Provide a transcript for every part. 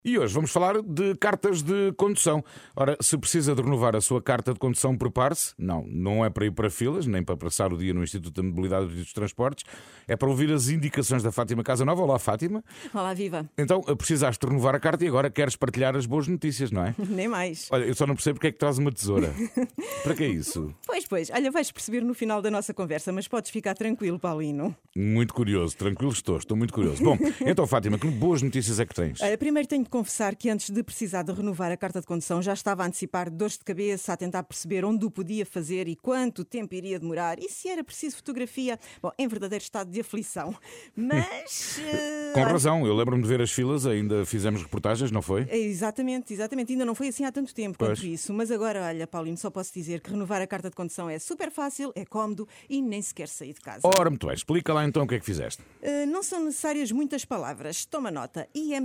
E hoje vamos falar de cartas de condução. Ora, se precisa de renovar a sua carta de condução, prepare-se. Não é para ir para filas, nem para passar o dia no Instituto de Mobilidade e dos Transportes. É para ouvir as indicações da Fátima Casanova. Olá, Fátima. Olá, viva. Então, precisaste de renovar a carta e agora queres partilhar as boas notícias, não é? Nem mais. Olha, eu só não percebo porque é que traz uma tesoura. Para que é isso? Pois. Olha, vais perceber no final da nossa conversa, mas podes ficar tranquilo, Paulino. Muito curioso, tranquilo estou muito curioso. Bom, então, Fátima, que boas notícias é que tens? Olha, primeiro tenho de confessar que antes de precisar de renovar a carta de condução já estava a antecipar dores de cabeça, a tentar perceber onde o podia fazer e quanto tempo iria demorar e se era preciso fotografia. Bom, em verdadeiro estado de aflição. Mas... Com razão, eu lembro-me de ver as filas, ainda fizemos reportagens, não foi? Exatamente. Ainda não foi assim há tanto tempo Pois. quanto isso. Mas agora, olha, Paulino, só posso dizer que renovar a carta de condução é super fácil, é cómodo e nem sequer sair de casa. Ora, muito bem, explica lá então o que é que fizeste. Não são necessárias muitas palavras. Toma nota.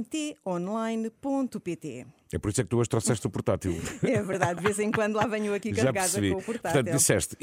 imtonline.pt. É por isso é que tu hoje trouxeste o portátil. É verdade, de vez em quando lá venho aqui Já carregada percebi. com o portátil. Portanto, disseste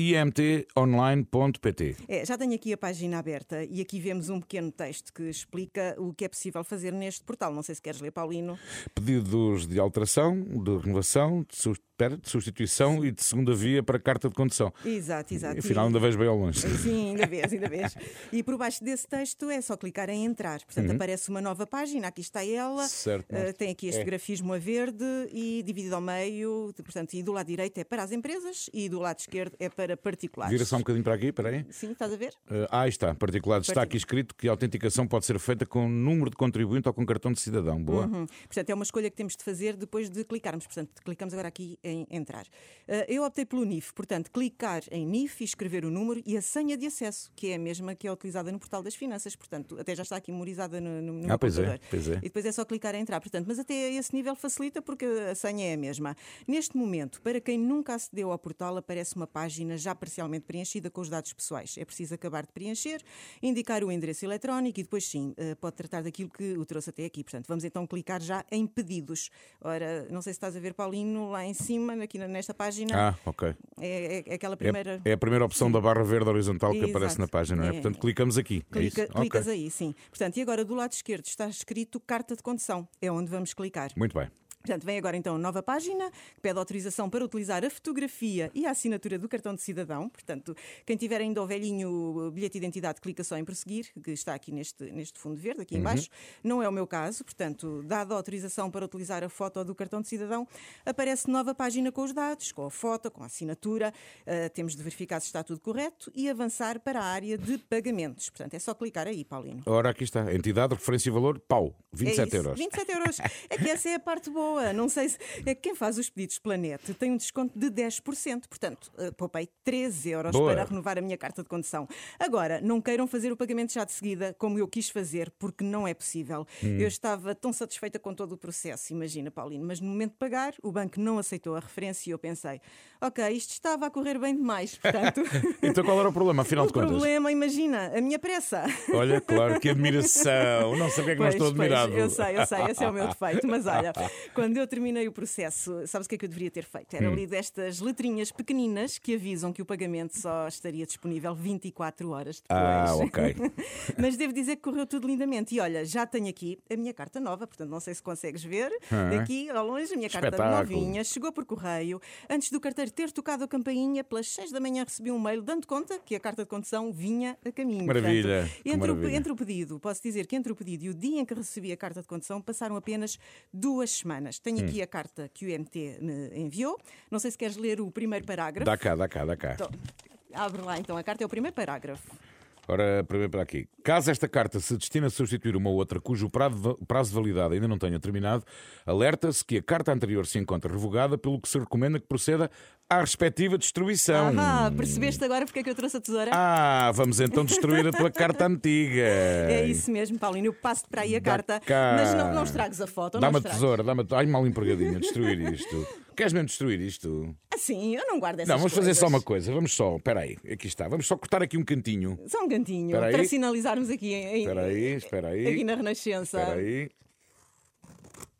imtonline.pt. Já tenho aqui a página aberta e aqui vemos um pequeno texto que explica o que é possível fazer neste portal. Não sei se queres ler, Paulino. Pedidos de alteração, de renovação, de substituição e de segunda via para carta de condução. Exato. Afinal, ainda vejo bem ao longe. Sim, ainda vês. E por baixo desse texto é só clicar em entrar. Portanto, aparece uma nova página, aqui está ela. Certo. Tem aqui este grafismo a verde e dividido ao meio. Portanto, e do lado direito é para as empresas e do lado esquerdo é para particulares. Vira só um bocadinho para aqui, espera aí. Sim, estás a ver? Aí está, particulares. Está aqui escrito que a autenticação pode ser feita com número de contribuinte ou com cartão de cidadão. Boa. Portanto, é uma escolha que temos de fazer depois de clicarmos. Portanto, clicamos agora aqui em entrar. Eu optei pelo NIF, portanto, clicar em NIF e escrever o número e a senha de acesso, que é a mesma que é utilizada no Portal das Finanças. Portanto, até já está aqui memorizada no meu computador. Pois é. E depois é só clicar em entrar. Portanto, mas até esse nível facilita porque a senha é a mesma. Neste momento, para quem nunca acedeu ao portal, aparece uma página já parcialmente preenchida com os dados pessoais. É preciso acabar de preencher, indicar o endereço eletrónico e depois sim, pode tratar daquilo que o trouxe até aqui. Portanto, vamos então clicar já em pedidos. Ora, não sei se estás a ver, Paulino, lá em cima, aqui nesta página. Ok. É aquela primeira... É a primeira opção da barra verde horizontal que Exato. aparece na página, não é? Portanto, clicamos aqui. É isso? Clicas Ok. aí, sim. Portanto, e agora do lado esquerdo está escrito carta de condução. É onde vamos clicar. Muito bem. Portanto, vem agora então nova página que pede autorização para utilizar a fotografia e a assinatura do cartão de cidadão. Portanto, quem tiver ainda o velhinho bilhete de identidade, clica só em prosseguir, que está aqui neste fundo verde, aqui em baixo. Não é o meu caso, portanto, dada a autorização para utilizar a foto do cartão de cidadão, aparece nova página com os dados, com a foto, com a assinatura. Temos de verificar se está tudo correto e avançar para a área de pagamentos. Portanto, é só clicar aí, Paulino. Ora, aqui está. Entidade, referência e valor, pau. 27 euros. 27 euros. É que essa é a parte boa. Não sei se... É que quem faz os pedidos pela net tem um desconto de 10%. Portanto, poupei 13 euros Boa. para renovar a minha carta de condução. Agora, não queiram fazer o pagamento já de seguida, como eu quis fazer, porque não é possível. Eu estava tão satisfeita com todo o processo, imagina, Paulino, mas no momento de pagar, o banco não aceitou a referência e eu pensei, ok, isto estava a correr bem demais. Portanto, Então qual era o problema, afinal o de contas? problema, imagina, a minha pressa. Olha, claro, que admiração. Não sei porque é que não estou admirado. Eu sei, esse é o meu defeito. Mas olha, quando eu terminei o processo, sabes o que é que eu deveria ter feito? Era ali destas letrinhas pequeninas que avisam que o pagamento só estaria disponível 24 horas depois. Ok. Mas devo dizer que correu tudo lindamente. E olha, já tenho aqui a minha carta nova, portanto não sei se consegues ver. Aqui ao longe, a minha carta Espetáculo. novinha, chegou por correio. Antes do carteiro ter tocado a campainha, pelas 6 da manhã recebi um mail dando conta que a carta de condução vinha a caminho. Maravilha. Portanto, Que maravilha. entre o pedido, posso dizer que entre o pedido e o dia em que recebi a carta de condução passaram apenas 2 semanas. Tenho aqui a carta que o IMT me enviou. Não sei se queres ler o primeiro parágrafo. Dá cá. Então, abre lá então, a carta é o primeiro parágrafo. Ora, primeiro para aqui. Caso esta carta se destine a substituir uma outra cujo prazo de validade ainda não tenha terminado, alerta-se que a carta anterior se encontra revogada, pelo que se recomenda que proceda à respectiva destruição. Percebeste agora porque é que eu trouxe a tesoura? Vamos então destruir a tua carta antiga. É isso mesmo, Paulino. Eu passo para aí a Dá carta, cá. mas não estragues a foto. Dá-me não a estragues. tesoura, Ai, mal empregadinha, destruir isto. Queres mesmo destruir isto? Assim, eu não guardo essas Não, vamos fazer coisas. só uma coisa. Vamos só, espera aí, aqui está. Vamos só cortar aqui um cantinho. Só um cantinho, Espera aí. para sinalizarmos aqui, Espera aí. aqui na Renascença. Espera aí.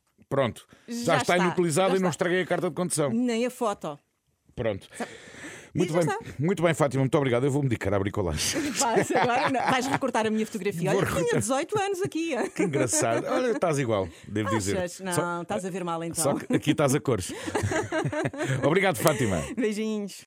Pronto. Já Já está está, inutilizada já e não está. estraguei a carta de condução. Nem a foto. Pronto. Muito bem, Fátima, muito obrigado. Eu vou me dedicar à bricolagem. Vais recortar a minha fotografia. Olha, tinha 18 anos aqui. Que engraçado. Olha, estás igual, devo dizer. Não, estás a ver mal então. Só que aqui estás a cores. Obrigado, Fátima. Beijinhos.